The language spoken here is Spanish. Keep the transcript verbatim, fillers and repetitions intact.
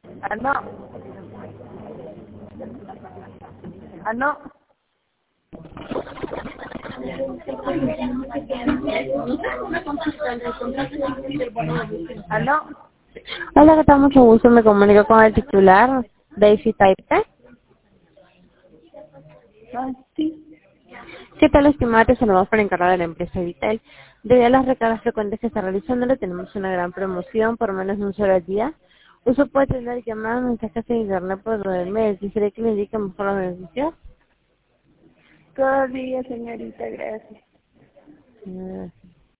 ¿Aló? ¿Aló? ¿Aló? Hola, ¿qué tal? Mucho gusto. Me comunico con el titular, Daisy Taipe. Ah, sí. ¿Qué tal, estimada? Te saludamos por encargado de la empresa Vitel. Debido a las recargas frecuentes que está realizando, le tenemos una gran promoción por menos de un solo día. Usted puede tener llamadas, mensajes de internet por todo el mes. ¿Quisiera que le indique mejor los beneficios? Todavía, señorita, gracias. Mm.